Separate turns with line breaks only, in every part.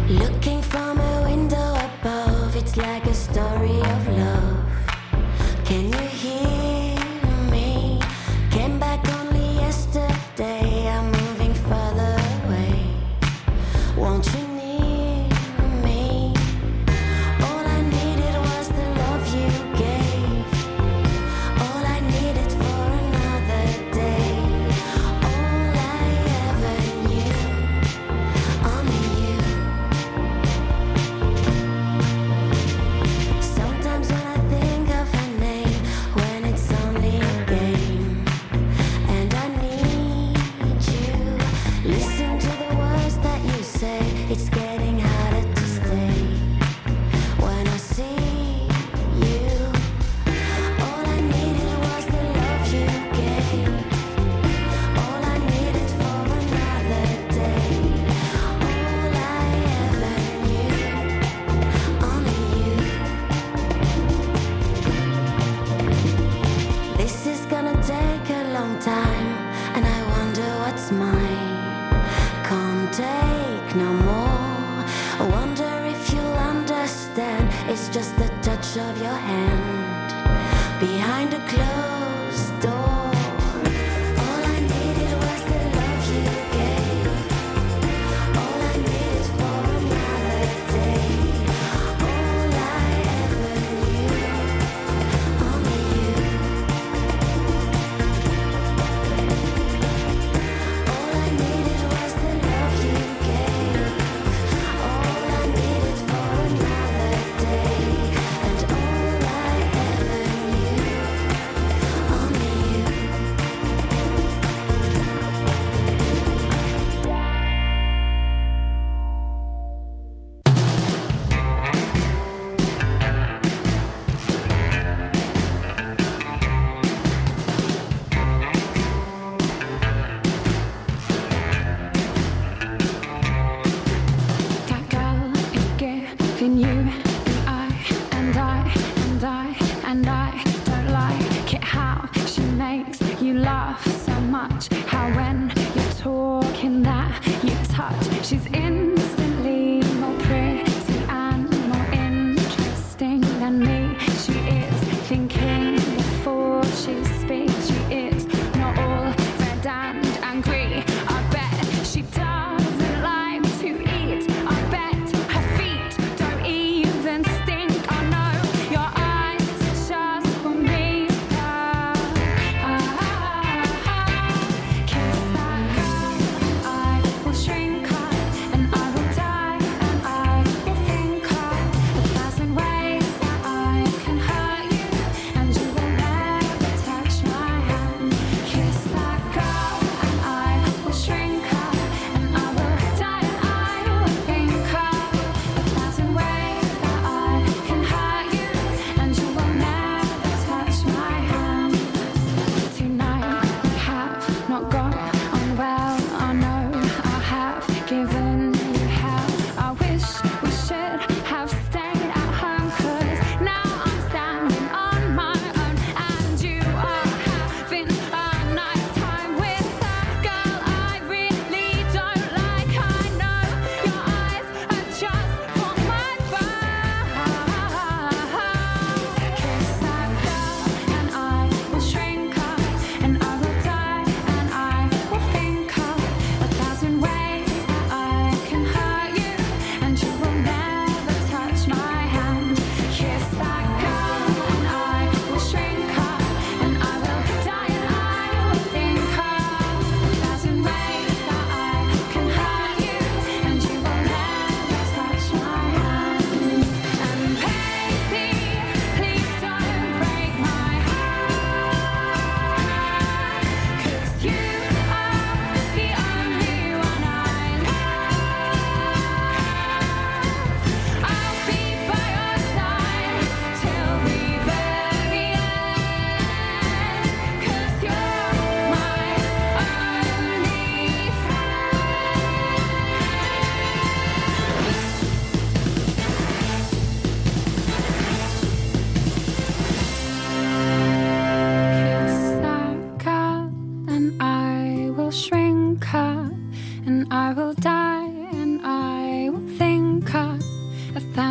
Looking from a window above, it's like a story of love. Can you hear me? Came back only yesterday. I'm moving further away. Won't you near me? All I needed was the love you gave. All I needed for another day. All I ever knew, only you. Sometimes when I think of her name, when it's only a game, and I need you. Listen to the words that you say. It's getting harder to stay. When I see you, all I needed was the love you gave. All I needed for another day. All I ever knew, only you. This is gonna take a long time, and I wonder what's mine. Can't take no more.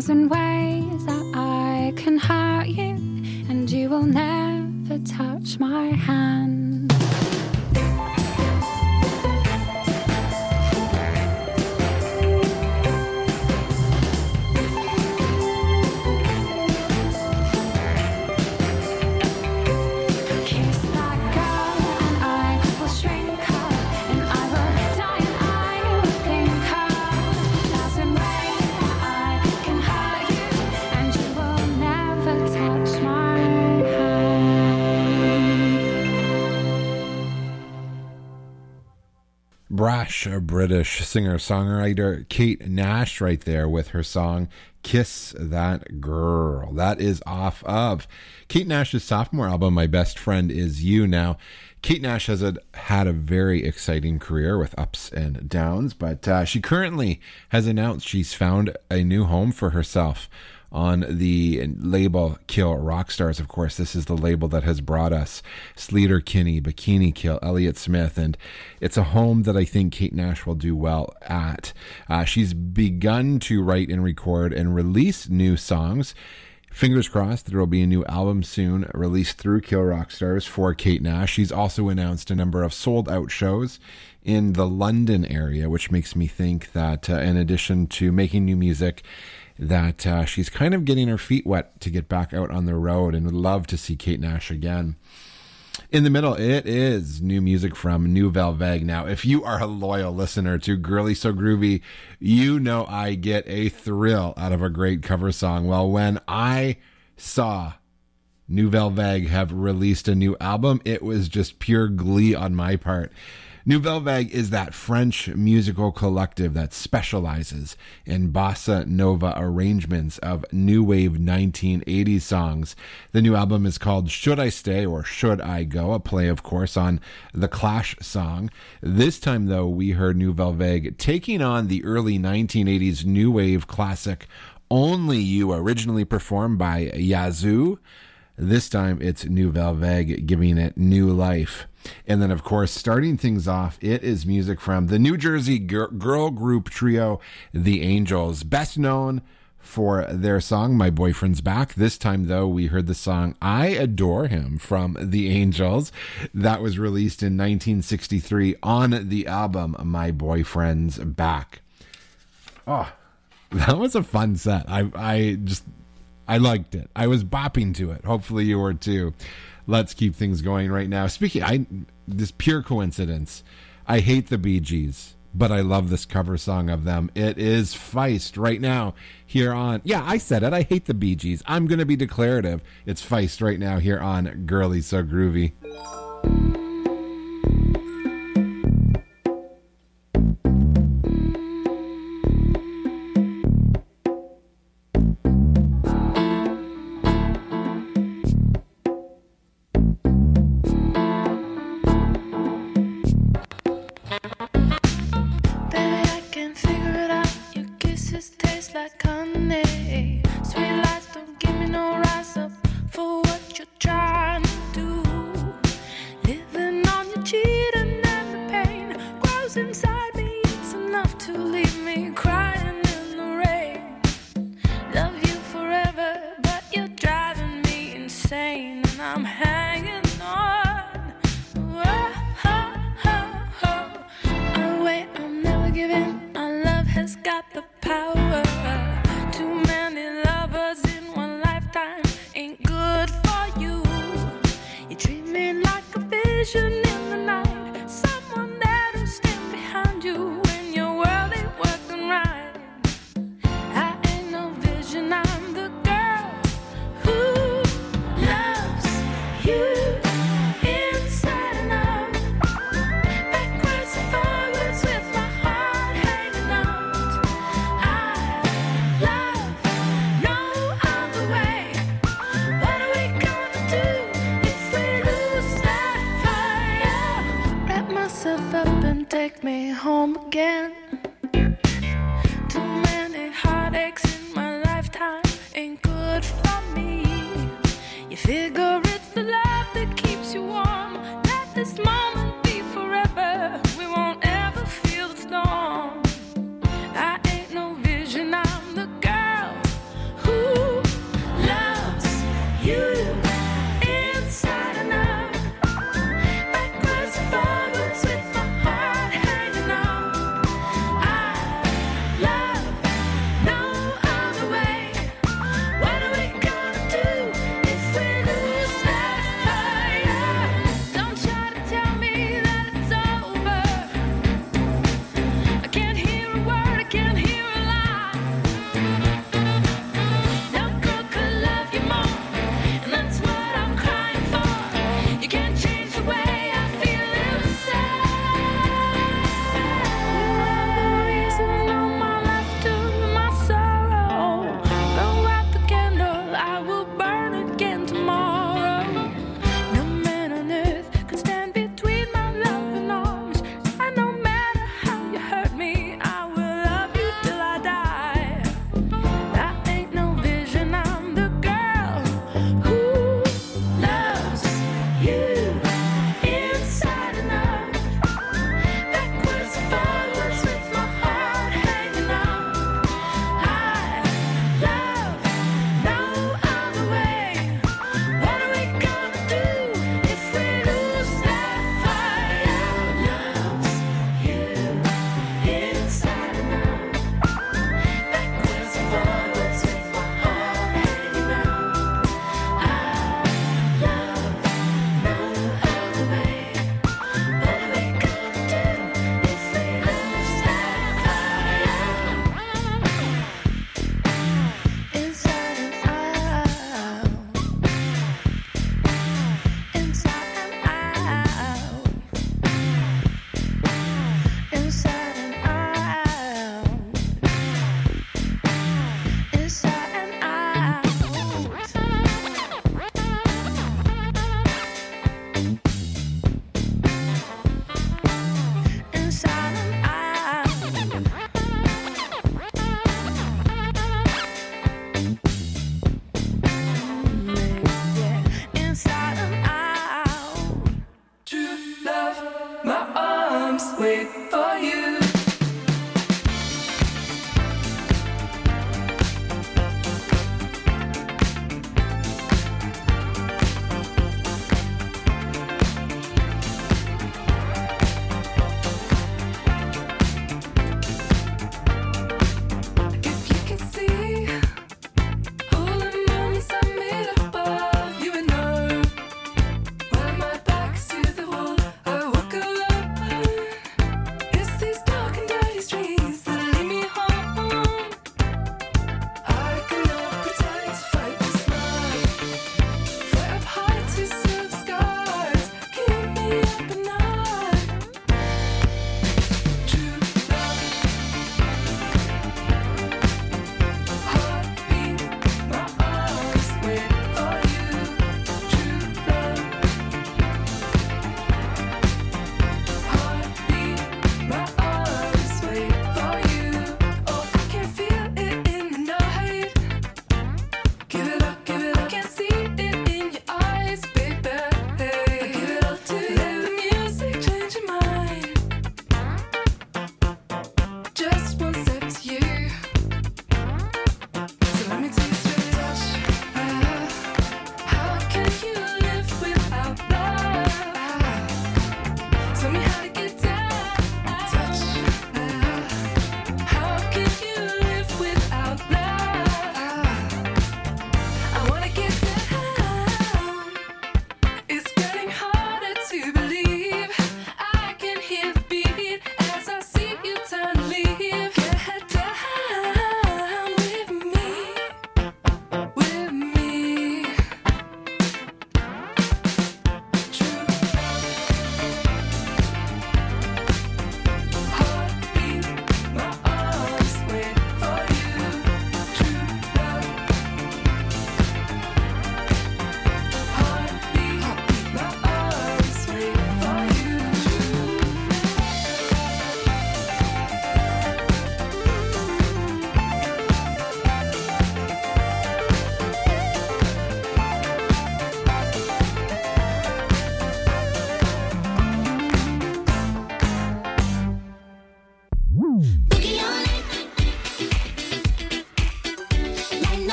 1,000 ways that I can hurt you, and you will never touch my hand.
Brash, a British singer-songwriter Kate Nash right there with her song Kiss That Girl. That is off of Kate Nash's sophomore album, My Best Friend Is You. Now, Kate Nash has had a very exciting career with ups and downs, but she currently has announced she's found a new home for herself on the label Kill Rock Stars. Of course, this is the label that has brought us Sleater Kinney, Bikini Kill, Elliott Smith, and it's a home that I think Kate Nash will do well at. She's begun to write and record and release new songs. Fingers crossed there will be a new album soon released through Kill Rock Stars for Kate Nash. She's also announced a number of sold-out shows in the London area, which makes me think that in addition to making new music, that she's kind of getting her feet wet to get back out on the road, and would love to see Kate Nash again. In the middle, it is new music from Nouvelle Vague. Now, if you are a loyal listener to Girly So Groovy, you know I get a thrill out of a great cover song. Well, when I saw Nouvelle Vague have released a new album, it was just pure glee on my part. Nouvelle Vague is that French musical collective that specializes in bossa nova arrangements of new wave 1980s songs. The new album is called Should I Stay or Should I Go, a play, of course, on the Clash song. This time, though, we heard Nouvelle Vague taking on the early 1980s new wave classic Only You, originally performed by Yazoo. This time, it's Nouvelle Vague giving it new life. And then, of course, starting things off, it is music from the New Jersey girl group trio, The Angels, best known for their song, My Boyfriend's Back. This time, though, we heard the song I Adore Him from The Angels. That was released in 1963 on the album My Boyfriend's Back. Oh, that was a fun set. I liked it. I was bopping to it. Hopefully you were too. Let's keep things going right now. This pure coincidence. I hate the Bee Gees, but I love this cover song of them. It is Feist right now here on... Yeah, I said it. I hate the Bee Gees. I'm going to be declarative. It's Feist right now here on Girly So Groovy.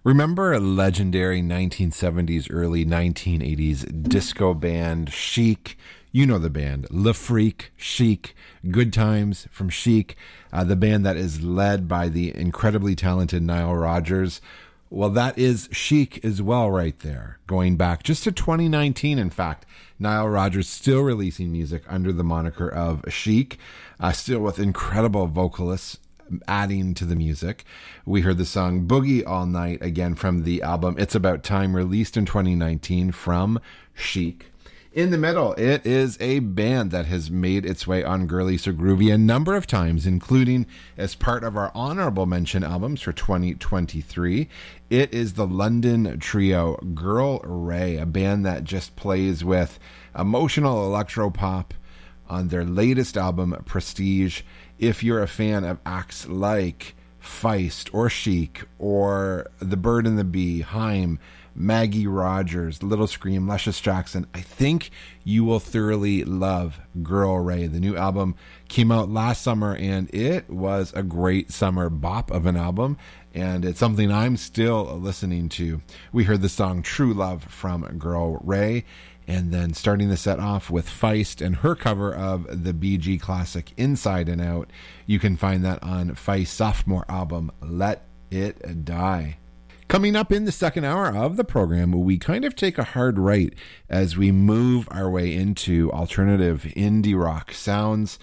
Remember a legendary 1970s, early 1980s disco band, Chic? You know the band, Le Freak, Chic, Good Times from Chic, the band that is led by the incredibly talented Nile Rodgers. Well, that is Chic as well right there, going back just to 2019, in fact. Nile Rodgers still releasing music under the moniker of Chic, still with incredible vocalists adding to the music. We heard the song Boogie All Night, again from the album It's About Time, released in 2019 from Chic. In the middle, it is a band that has made its way on Girly So Groovy a number of times, including as part of our honorable mention albums for 2023. It is the London trio Girl Ray, a band that just plays with emotional electropop on their latest album, Prestige. If you're a fan of acts like Feist or Chic or The Bird and the Bee, Haim, Maggie Rogers, Little Scream, Luscious Jackson, I think you will thoroughly love Girl Ray. The new album came out last summer, and it was a great summer bop of an album, and it's something I'm still listening to. We heard the song True Love from Girl Ray, and then starting the set off with Feist and her cover of the Bee Gee classic Inside and Out. You can find that on Feist's sophomore album, Let It Die. Coming up in the second hour of the program, we kind of take a hard right as we move our way into alternative indie rock sounds.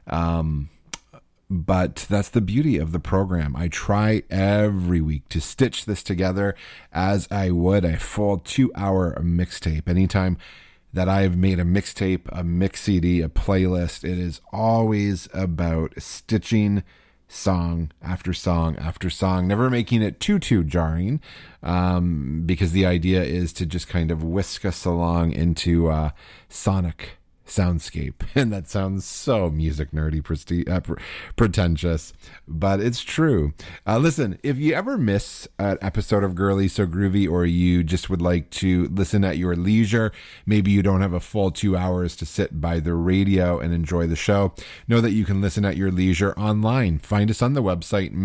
But that's the beauty of the program. I try every week to stitch this together as I would a full 2-hour mixtape. Anytime that I've made a mixtape, a mix CD, a playlist, it is always about stitching song after song after song, never making it too jarring, because the idea is to just kind of whisk us along into sonic soundscape. And that sounds so music nerdy, pretentious, but it's true. Listen, if you ever miss an episode of Girly So Groovy, or you just would like to listen at your leisure, maybe you don't have a full 2 hours to sit by the radio and enjoy the show, know that you can listen at your leisure online. Find us on the website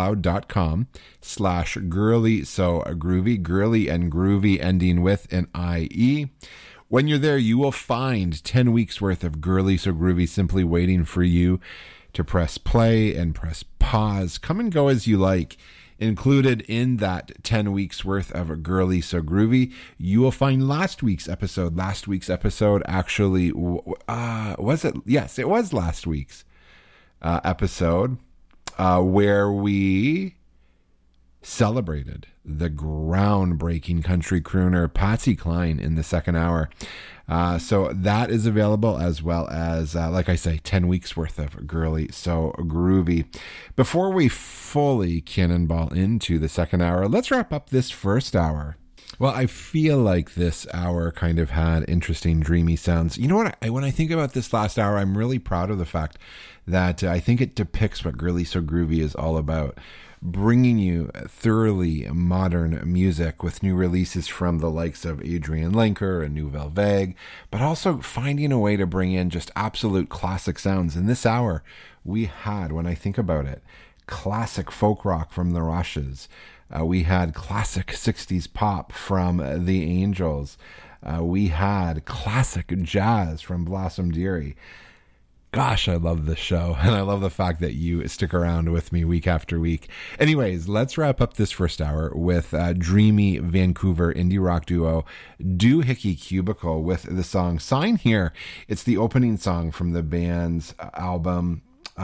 mixcloud.com/girly so groovy, girly and groovy ending with an IE. When you're there, you will find 10 weeks worth of Girly So Groovy simply waiting for you to press play and press pause. Come and go as you like. Included in that 10 weeks worth of Girly So Groovy, you will find last week's episode. Last week's episode actually, was it? Yes, it was last week's episode where we celebrated the groundbreaking country crooner Patsy Cline in the second hour. So that is available, as well as, like I say, 10 weeks worth of Girly So Groovy. Before we fully cannonball into the second hour, let's wrap up this first hour. Well, I feel like this hour kind of had interesting, dreamy sounds. You know what? When I think about this last hour, I'm really proud of the fact that I think it depicts what Girly So Groovy is all about. Bringing you thoroughly modern music with new releases from the likes of Adrian Lenker and Nouvelle Vague, but also finding a way to bring in just absolute classic sounds. In this hour, we had, when I think about it, classic folk rock from the Rushes. We had classic 60s pop from the Angels. We had classic jazz from Blossom Dearie. Gosh, I love this show, and I love the fact that you stick around with me week after week. Anyways, let's wrap up this first hour with dreamy Vancouver indie rock duo Doohickey Cubicle with the song Sign Here. It's the opening song from the band's album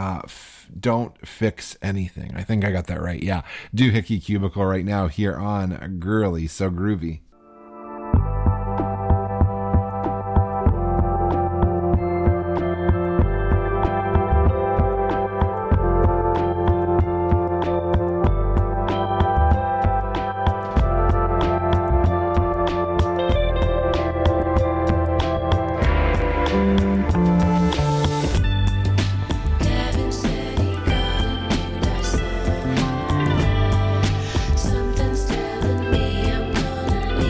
Don't Fix Anything. I think I got that right. Yeah, Doohickey Cubicle right now here on Girly So Groovy.
Something's telling me I'm gonna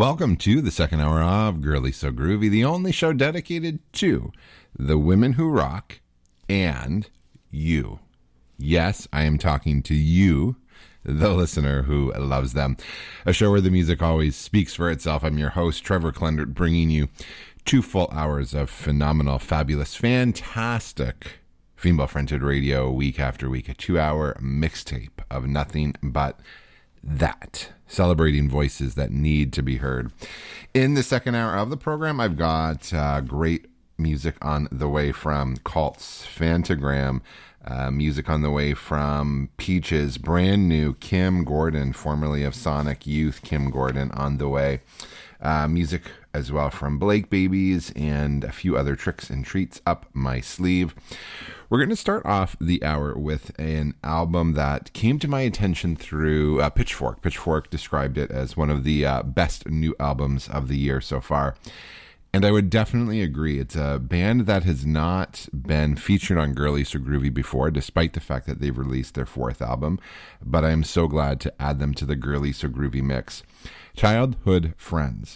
Welcome to the second hour of Girly So Groovy, the only show dedicated to the women who rock and you. Yes, I am talking to you, the listener who loves them. A show where the music always speaks for itself. I'm your host, Trevor Klendert, bringing you 2 full hours of phenomenal, fabulous, fantastic female-fronted radio week after week. A 2-hour mixtape of nothing but that, celebrating voices that need to be heard. In the second hour of the program, I've got great music on the way from Cults, Fantagram, music on the way from Peaches, brand new Kim Gordon, formerly of Sonic Youth, Kim Gordon on the way. Music as well from Blake Babies and a few other tricks and treats up my sleeve. We're going to start off the hour with an album that came to my attention through Pitchfork. Pitchfork described it as one of the best new albums of the year so far. And I would definitely agree. It's a band that has not been featured on Girly So Groovy before, despite the fact that they've released their 4th album. But I am so glad to add them to the Girly So Groovy mix. Childhood friends,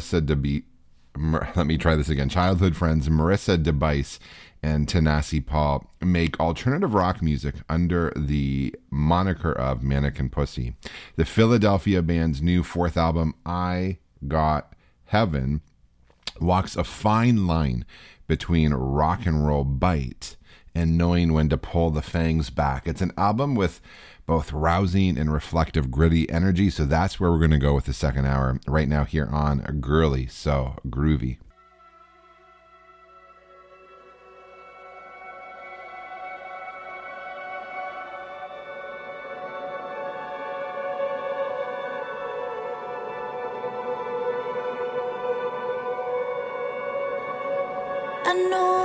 Childhood friends Marissa DeBice and Tanasi Paul make alternative rock music under the moniker of Mannequin Pussy. The Philadelphia band's new 4th album, I Got Heaven, walks a fine line between rock and roll bite and knowing when to pull the fangs back. It's an album with both rousing and reflective, gritty energy, so that's where we're going to go with the second hour right now here on Girly So Groovy.
I know